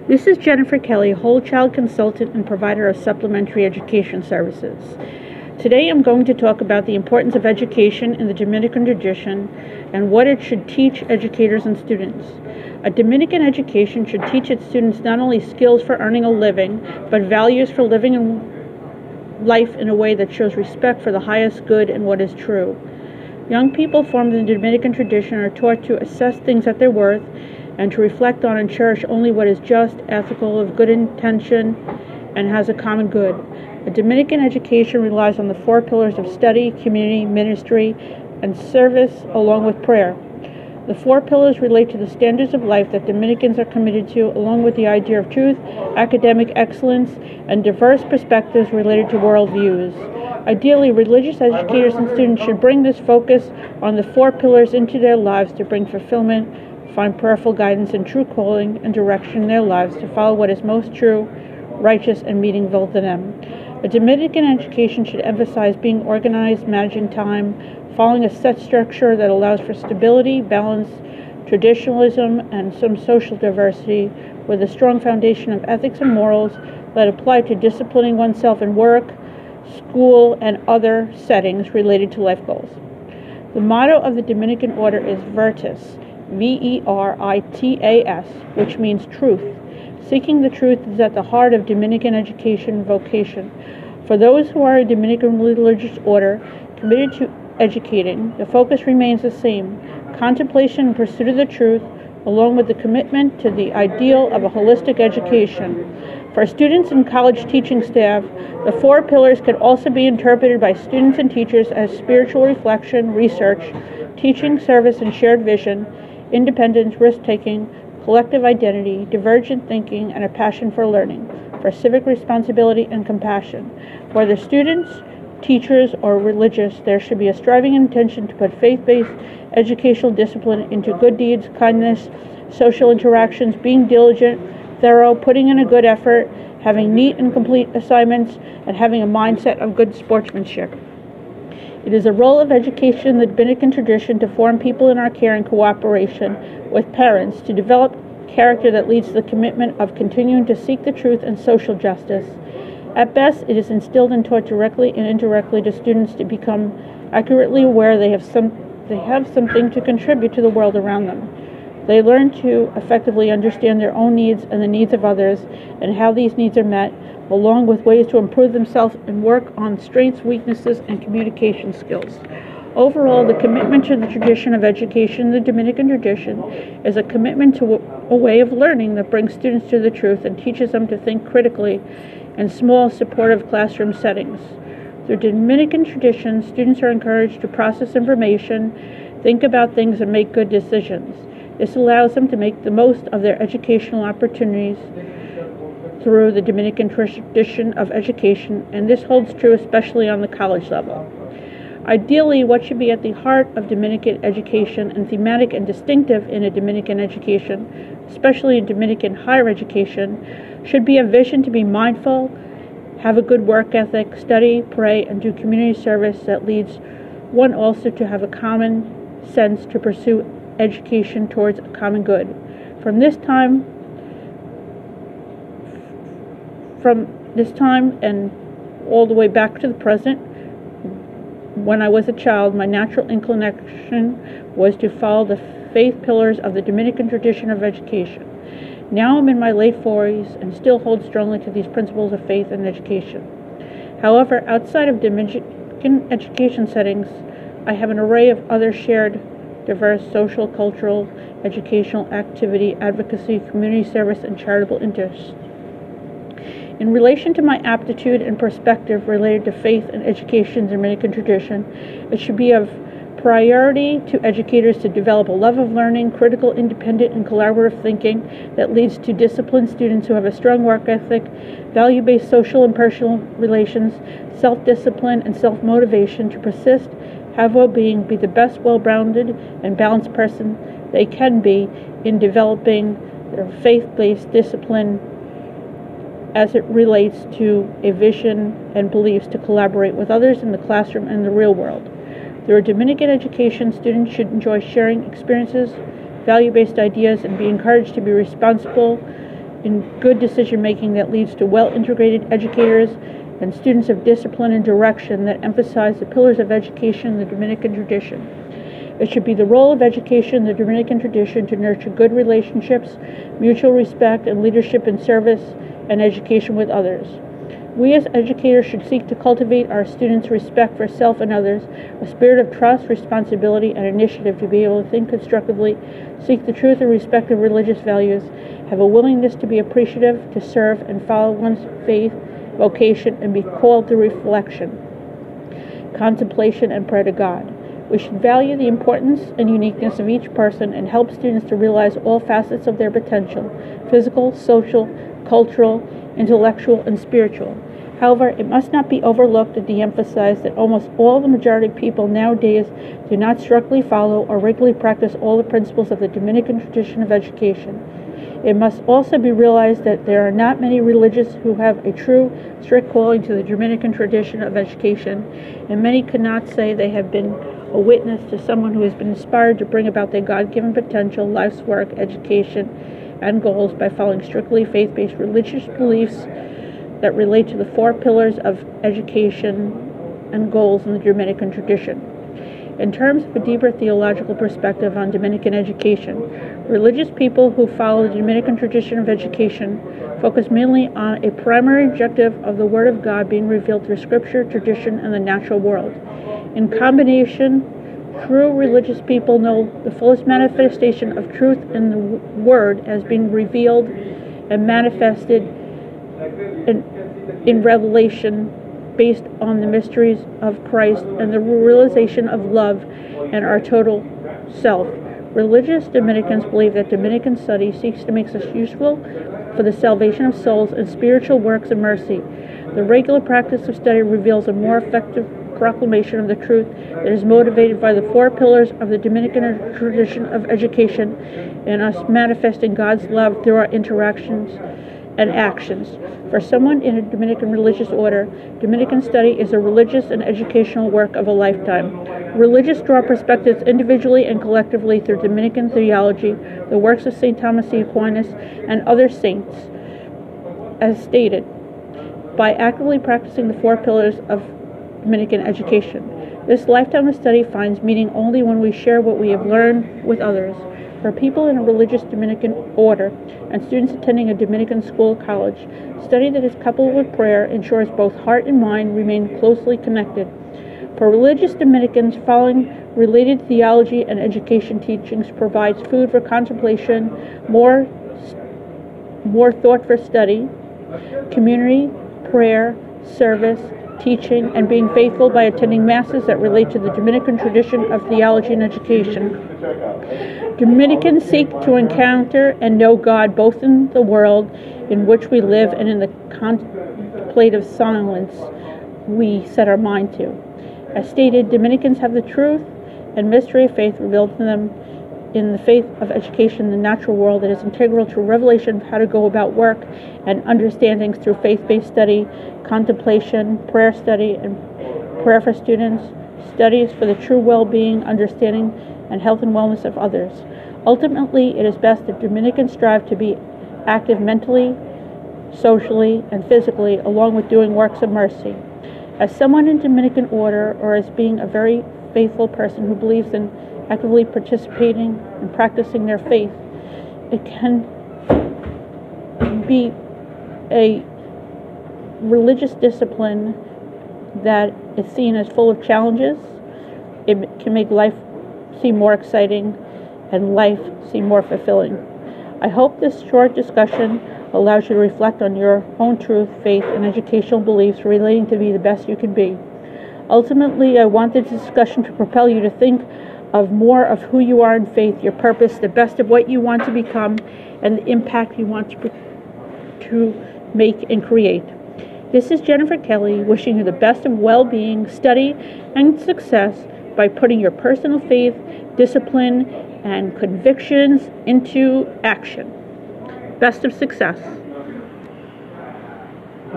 This is Jennifer Kelly, whole child consultant and provider of supplementary education services. Today I'm going to talk about the importance of education in the Dominican tradition and what it should teach educators and students. A Dominican education should teach its students not only skills for earning a living, but values for living in life in a way that shows respect for the highest good and what is true. Young people formed in the Dominican tradition are taught to assess things at their worth and to reflect on and cherish only what is just, ethical, of good intention, and has a common good. A Dominican education relies on the four pillars of study, community, ministry, and service, along with prayer. The four pillars relate to the standards of life that Dominicans are committed to, along with the idea of truth, academic excellence, and diverse perspectives related to worldviews. Ideally, religious educators and students should bring this focus on the four pillars into their lives to bring fulfillment, find prayerful guidance and true calling and direction in their lives to follow what is most true, righteous, and meaningful to them. A Dominican education should emphasize being organized, managing time, following a set structure that allows for stability, balance, traditionalism, and some social diversity, with a strong foundation of ethics and morals that apply to disciplining oneself in work, school, and other settings related to life goals. The motto of the Dominican order is Veritas, Veritas, which means truth. Seeking the truth is at the heart of Dominican education vocation. For those who are a Dominican religious order committed to educating, the focus remains the same: contemplation and pursuit of the truth, along with the commitment to the ideal of a holistic education. For students and college teaching staff, the four pillars could also be interpreted by students and teachers as spiritual reflection, research, teaching, service, and shared vision, independence, risk-taking, collective identity, divergent thinking, and a passion for learning, for civic responsibility and compassion. Whether students, teachers, or religious, there should be a striving intention to put faith-based educational discipline into good deeds, kindness, social interactions, being diligent, thorough, putting in a good effort, having neat and complete assignments, and having a mindset of good sportsmanship. It is a role of education in the Dominican tradition to form people in our care and cooperation with parents to develop character that leads to the commitment of continuing to seek the truth and social justice. At best, it is instilled and taught directly and indirectly to students to become accurately aware they have something to contribute to the world around them. They learn to effectively understand their own needs and the needs of others and how these needs are met, along with ways to improve themselves and work on strengths, weaknesses, and communication skills. Overall, the commitment to the tradition of education in the Dominican tradition is a commitment to a way of learning that brings students to the truth and teaches them to think critically in small, supportive classroom settings. Through Dominican tradition, students are encouraged to process information, think about things, and make good decisions. This allows them to make the most of their educational opportunities through the Dominican tradition of education, and this holds true especially on the college level. Ideally, what should be at the heart of Dominican education and thematic and distinctive in a Dominican education, especially in Dominican higher education, should be a vision to be mindful, have a good work ethic, study, pray, and do community service that leads one also to have a common sense to pursue education towards a common good. From this time and all the way back to the present, when I was a child, my natural inclination was to follow the faith pillars of the Dominican tradition of education. Now I'm in my late 40s and still hold strongly to these principles of faith and education. However, outside of Dominican education settings, I have an array of other shared, diverse social, cultural, educational activity, advocacy, community service, and charitable interests. In relation to my aptitude and perspective related to faith and education in the Dominican tradition, it should be of priority to educators to develop a love of learning, critical, independent, and collaborative thinking that leads to disciplined students who have a strong work ethic, value-based social and personal relations, self-discipline, and self-motivation to persist, have well-being, be the best well-rounded and balanced person they can be in developing their faith-based discipline as it relates to a vision and beliefs to collaborate with others in the classroom and the real world. Through a Dominican education, students should enjoy sharing experiences, value-based ideas, and be encouraged to be responsible in good decision-making that leads to well-integrated educators and students of discipline and direction that emphasize the pillars of education in the Dominican tradition. It should be the role of education in the Dominican tradition to nurture good relationships, mutual respect, and leadership in service and education with others. We as educators should seek to cultivate our students' respect for self and others, a spirit of trust, responsibility, and initiative to be able to think constructively, seek the truth and respect of religious values, have a willingness to be appreciative, to serve, and follow one's faith, vocation, and be called to reflection, contemplation, and prayer to God. We should value the importance and uniqueness of each person and help students to realize all facets of their potential, physical, social, cultural, intellectual, and spiritual. However, it must not be overlooked and de-emphasized that almost all the majority of people nowadays do not strictly follow or regularly practice all the principles of the Dominican tradition of education. It must also be realized that there are not many religious who have a true, strict calling to the Dominican tradition of education, and many cannot say they have been a witness to someone who has been inspired to bring about their God-given potential, life's work, education, and goals by following strictly faith-based religious beliefs that relate to the four pillars of education and goals in the Dominican tradition. In terms of a deeper theological perspective on Dominican education, religious people who follow the Dominican tradition of education focus mainly on a primary objective of the Word of God being revealed through Scripture, tradition, and the natural world. In combination, true religious people know the fullest manifestation of truth in the Word as being revealed and manifested in revelation based on the mysteries of Christ and the realization of love and our total self. Religious Dominicans believe that Dominican study seeks to make us useful for the salvation of souls and spiritual works of mercy. The regular practice of study reveals a more effective proclamation of the truth that is motivated by the four pillars of the Dominican tradition of education and us manifesting God's love through our interactions and actions. For someone in a Dominican religious order, Dominican study is a religious and educational work of a lifetime. Religious draw perspectives individually and collectively through Dominican theology, the works of St. Thomas Aquinas, and other saints, as stated, by actively practicing the four pillars of Dominican education. This lifetime of study finds meaning only when we share what we have learned with others. For people in a religious Dominican order and students attending a Dominican school or college, study that is coupled with prayer ensures both heart and mind remain closely connected. For religious Dominicans, following related theology and education teachings provides food for contemplation, more thought for study, community, prayer, service, teaching, and being faithful by attending masses that relate to the Dominican tradition of theology and education. Dominicans seek to encounter and know God both in the world in which we live and in the contemplative silence we set our mind to. As stated, Dominicans have the truth and mystery of faith revealed to them in the faith of education in the natural world that is integral to revelation of how to go about work and understandings through faith-based study, contemplation, prayer study, and prayer for students, studies for the true well-being, understanding, and health and wellness of others. Ultimately, it is best that Dominicans strive to be active mentally, socially, and physically, along with doing works of mercy. As someone in Dominican order, or as being a very faithful person who believes in actively participating and practicing their faith, it can be a religious discipline that is seen as full of challenges. It can make life seem more exciting and life seem more fulfilling. I hope this short discussion allows you to reflect on your own truth, faith, and educational beliefs relating to be the best you can be. Ultimately, I want this discussion to propel you to think of more of who you are in faith, your purpose, the best of what you want to become, and the impact you want to make and create. This is Jennifer Kelly wishing you the best of well-being, study, and success by putting your personal faith, discipline, and convictions into action. Best of success.